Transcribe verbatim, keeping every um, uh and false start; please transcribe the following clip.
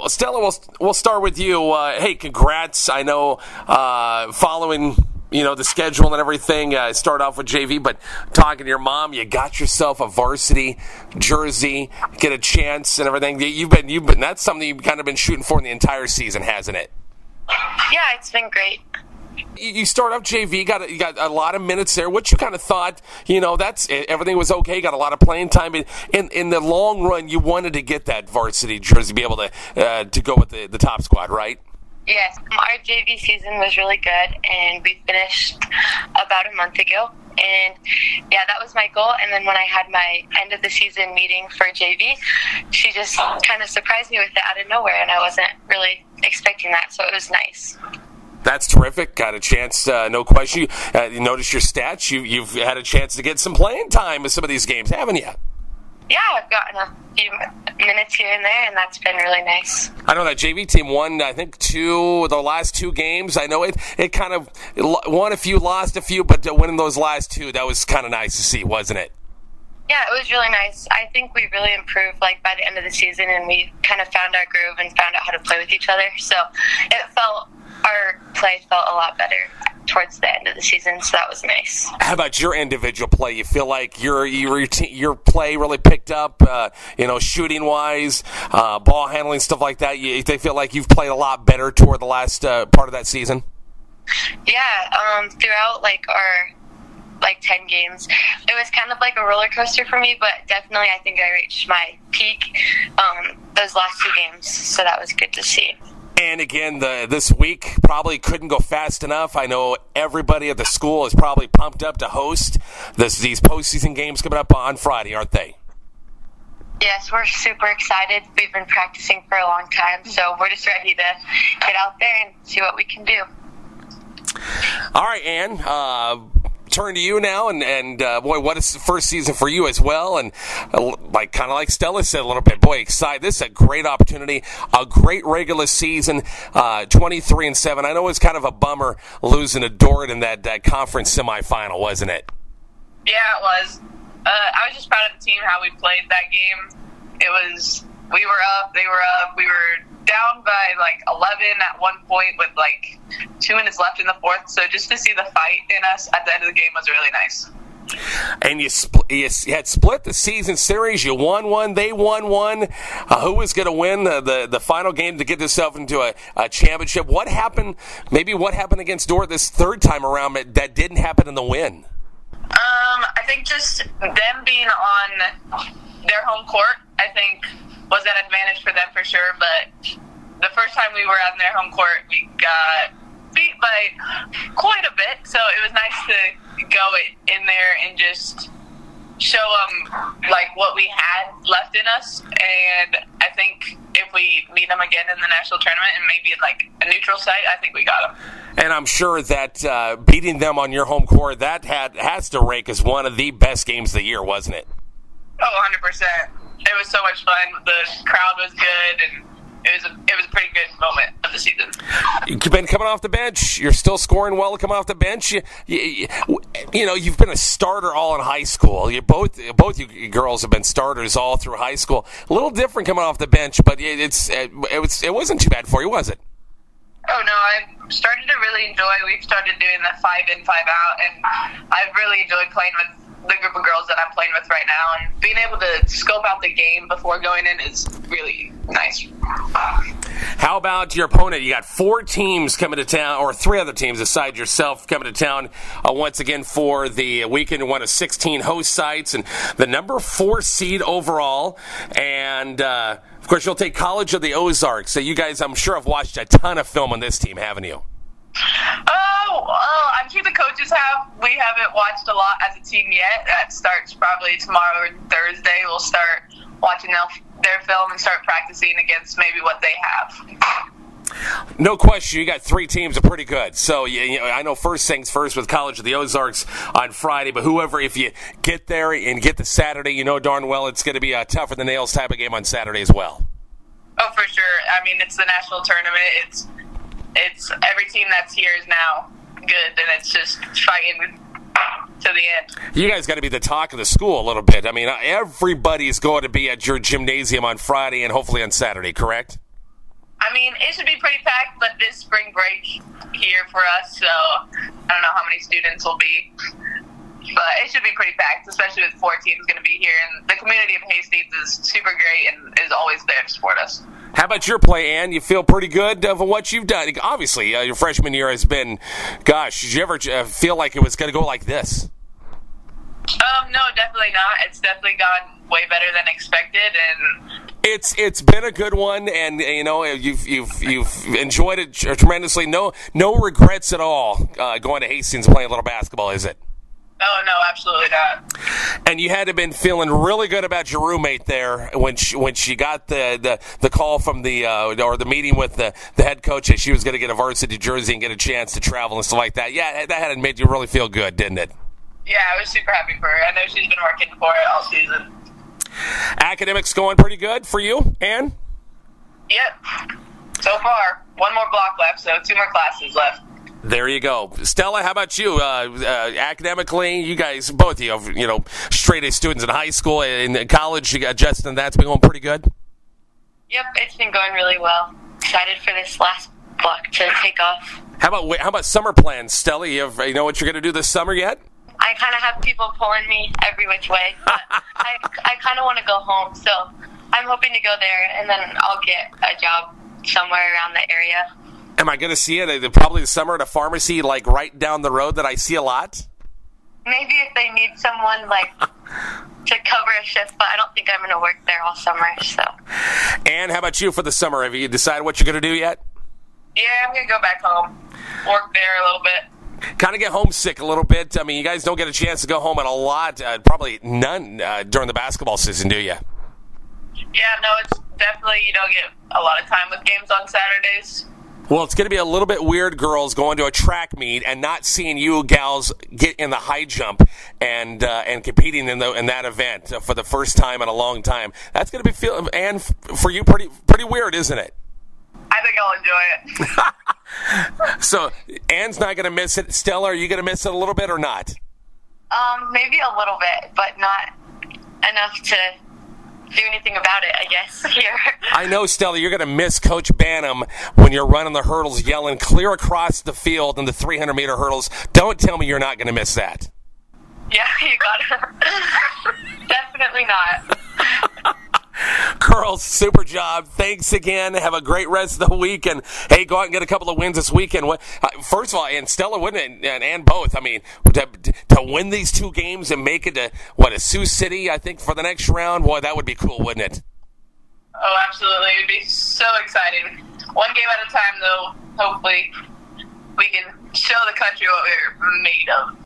well, Stella, we'll, we'll start with you. Uh, hey, congrats. I know uh, following you know the schedule and everything, uh, start off with J V, but talking to your mom, you got yourself a varsity jersey, get a chance and everything. You've been, you've been, that's something you've kind of been shooting for in the entire season, hasn't it? Yeah, it's been great. You start off J V, got a, you got a lot of minutes there. What you kind of thought, you know, that's everything was okay. Got a lot of playing time. In in the long run, you wanted to get that varsity jersey, be able to uh, to go with the, the top squad, right? Yes, our J V season was really good, and we finished about a month ago. And yeah, that was my goal. And then when I had my end of the season meeting for J V, she just kind of surprised me with it out of nowhere, and I wasn't really expecting that, so it was nice. That's terrific. Got a chance, uh, no question. Uh, you notice your stats. You, you've had a chance to get some playing time in some of these games, haven't you? Yeah, I've gotten a few minutes here and there, and that's been really nice. I know that J V team won, I think, two the last two games. I know it it kind of won a few, lost a few, but winning those last two, that was kind of nice to see, wasn't it? Yeah, it was really nice. I think we really improved like by the end of the season, and we kind of found our groove and found out how to play with each other. So it felt, our play felt a lot better towards the end of the season, so that was nice. How about your individual play? You feel like your your your play really picked up, uh, you know, shooting wise, uh, ball handling, stuff like that. You, they feel like you've played a lot better toward the last uh, part of that season. Yeah, um, throughout like our like ten games, it was kind of like a roller coaster for me, but definitely I think I reached my peak um, those last two games, so that was good to see. And again, the this week probably couldn't go fast enough. I know everybody at the school is probably pumped up to host this, these postseason games coming up on Friday, aren't they? Yes, we're super excited. We've been practicing for a long time, so we're just ready to get out there and see what we can do. All right, Ann. Uh, turn to you now, and, and uh, boy, what is the first season for you as well, and uh, like kind of like Stella said a little bit, boy, excited. This is a great opportunity, a great regular season, uh, twenty-three and seven. I know it's kind of a bummer losing to Dordt in that, that conference semifinal, wasn't it? Yeah, it was. Uh, I was just proud of the team, how we played that game. It was, we were up, they were up, we were down by like eleven at one point with like two minutes left in the fourth. So just to see the fight in us at the end of the game was really nice. And you, spl- you had split the season series. You won one, they won one. Uh, who was going to win the, the, the final game to get themselves into a, a championship? What happened? Maybe what happened against Dordt this third time around that didn't happen in the win? Um, I think just them being on their home court, I think, was an advantage for them for sure. But the first time we were on their home court, we got beat by quite a bit. So it was nice to go in there and just show them like what we had left in us. And I think if we meet them again in the national tournament and maybe like a neutral site, I think we got them. And I'm sure that uh, beating them on your home court, that had has to rank as one of the best games of the year, wasn't it? Oh, one hundred percent. It was so much fun. The crowd was good, and it was a, it was a pretty good moment of the season. You've been coming off the bench. You're still scoring well coming off the bench. You, you, you know, you've been a starter all in high school. You both both you girls have been starters all through high school. A little different coming off the bench, but it, it's it, it was it wasn't too bad for you, was it? Oh, no, I've started to really enjoy, we've started doing the five in, five out, and I've really enjoyed playing with the group of girls that I'm playing with right now, and being able to scope out the game before going in is really nice. How about your opponent? You got four teams coming to town, or three other teams aside yourself coming to town uh, once again for the weekend. One of sixteen host sites, and the number four seed overall, and uh, of course you'll take College of the Ozarks. So you guys, I'm sure, have watched a ton of film on this team, haven't you? Oh, well, I'm sure the coaches have. We haven't watched a lot as a team yet. That starts probably tomorrow or Thursday. We'll start watching their film and start practicing against maybe what they have. No question, you got three teams that are pretty good. So you, you know, I know first things first with College of the Ozarks on Friday, but whoever, if you get there and get the Saturday, you know darn well it's going to be a tougher than nails type of game on Saturday as well. Oh, for sure. I mean, it's the national tournament. It's It's every team that's here is now good, and it's just fighting to the end. You guys got to be the talk of the school a little bit. I mean, everybody's going to be at your gymnasium on Friday and hopefully on Saturday, correct? I mean, it should be pretty packed, but this spring break here for us, so I don't know how many students will be. But it should be pretty packed, especially with four teams going to be here. And the community of Hastings is super great and is always there to support us. How about your play, Ann? You feel pretty good of what you've done. Obviously, uh, your freshman year has been, gosh, did you ever uh, feel like it was going to go like this? Um, no, definitely not. It's definitely gone way better than expected, and it's it's been a good one, and you know you've you've you've enjoyed it tremendously. No no regrets at all uh, going to Hastings and playing a little basketball, is it? Oh, no, absolutely not. And you had to have been feeling really good about your roommate there when she, when she got the, the, the call from the uh, or the meeting with the, the head coach that she was going to get a varsity jersey and get a chance to travel and stuff like that. Yeah, that had made you really feel good, didn't it? Yeah, I was super happy for her. I know she's been working for it all season. Academics going pretty good for you, Ann? Yep. So far, one more block left, so two more classes left. There you go. Stella, how about you? Uh, uh, academically, you guys, both of you, you know, straight-A students in high school and in college, you got Justin, that's been going pretty good? Yep, it's been going really well. Excited for this last block to take off. How about how about summer plans, Stella? You, have, you know what you're going to do this summer yet? I kind of have people pulling me every which way, but I, I kind of want to go home, so I'm hoping to go there, and then I'll get a job somewhere around the area. Am I going to see it probably the summer at a pharmacy, like right down the road that I see a lot? Maybe if they need someone like to cover a shift, but I don't think I'm going to work there all summer. So. And how about you for the summer? Have you decided what you're going to do yet? Yeah, I'm going to go back home, work there a little bit. Kind of get homesick a little bit. I mean, you guys don't get a chance to go home at a lot, uh, probably none uh, during the basketball season, do you? Yeah, no, it's definitely, you don't get a lot of time with games on Saturdays. Well, it's going to be a little bit weird, girls, going to a track meet and not seeing you gals get in the high jump and uh, and competing in the in that event for the first time in a long time. That's going to be feel and for you pretty pretty weird, isn't it? I think I'll enjoy it. So, Ann's not going to miss it. Stella, are you going to miss it a little bit or not? Um, maybe a little bit, but not enough to do anything about it, I guess, here. I know, Stella, you're going to miss Coach Banham when you're running the hurdles, yelling clear across the field in the three hundred meter hurdles. Don't tell me you're not going to miss that. Yeah, you got it. Definitely not. Girls, super job. Thanks again. Have a great rest of the week. And, hey, go out and get a couple of wins this weekend. First of all, and Stella, wouldn't it, and, and both, I mean, to, to win these two games and make it to, what, a Sioux City, I think, for the next round, boy, that would be cool, wouldn't it? Oh, absolutely. It would be so exciting. One game at a time, though. Hopefully we can show the country what we're made of.